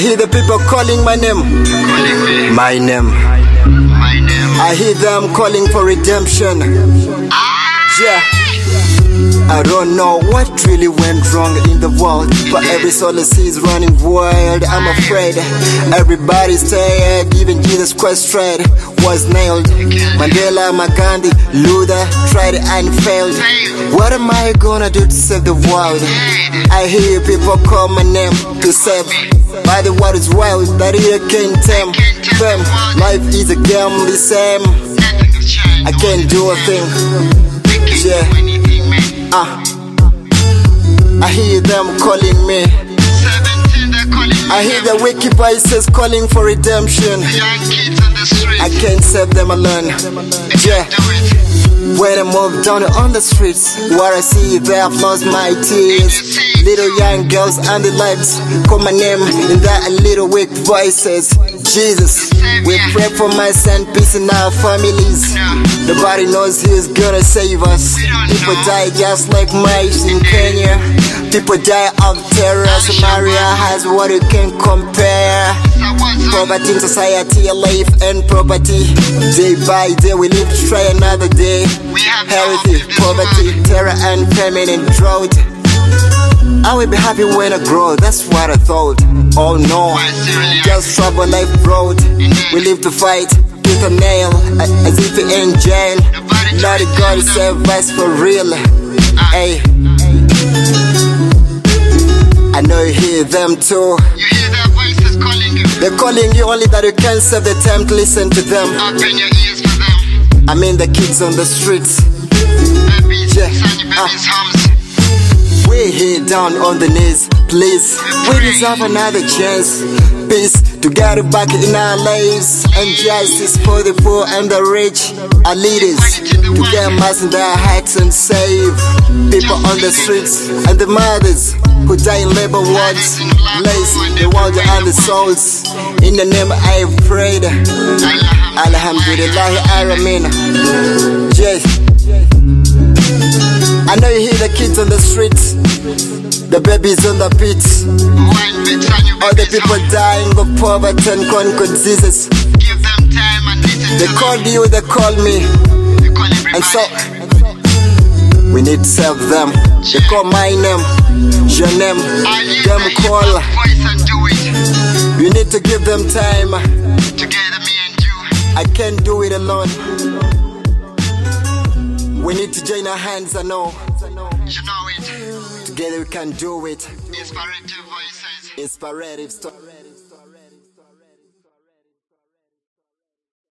hear the people calling my name. My name. I hear them calling for redemption. Yeah. I don't know what really went wrong in the world, but every soul I see is running wild. I'm afraid everybody's tired. Even Jesus Christ tried, was nailed. Mandela, Gandhi, Luther tried and failed. What am I gonna do to save the world? I hear people call my name to save. By the word is wild, that here can't tame them. Life is a game, the same. I can't do a thing. Yeah. I hear them calling me. I hear the wicked voices calling for redemption. I can't save them alone. Yeah. When I move down on the streets, what I see there, I've lost my tears. Little young girls and the lights call my name in that little weak voices. Jesus, we pray for my son, peace in our families. Nobody knows who's gonna save us. People die just like mice in Kenya. People die of terror. Somalia has what you can compare. Poverty in society, life and property. Day by day we live to try another day. Healthy, poverty, terror and famine and drought. I will be happy when I grow, that's what I thought. Oh no, just trouble life brought. We live to fight with a nail, as if we're in jail. Lord God save us for real. Hey, I know you hear them too. You hear their voices calling you. They're calling you, only that you can't save the time to listen to them. Open your ears for them. I mean the kids on the streets. Babies, Yeah. tiny babies' homes. We here down on the knees, please. We deserve another chance. Peace to get it back in our lives, and justice for the poor and the rich. Our leaders to get mass in their hearts and save people on the streets and the mothers who die in labor wards. Bless the world and the souls. In the name I have prayed. Alhamdulillah, Aramin. Yes. I know you hear the kids on the streets, the babies on the pits, all the people dying of poverty and chronic diseases. Give them time and listen. They call you, they call me, They call everybody. and so we need to save them. They call my name, your name, I hear them the call. hip-hop voice and do it. You need to give them time. Together, me and you. I can't do it alone. We need to join our hands, I know. You know it. Together we can do it. Inspirative voices. Inspirative story.